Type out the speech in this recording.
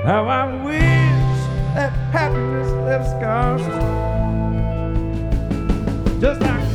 How I wish that happiness left scars, just like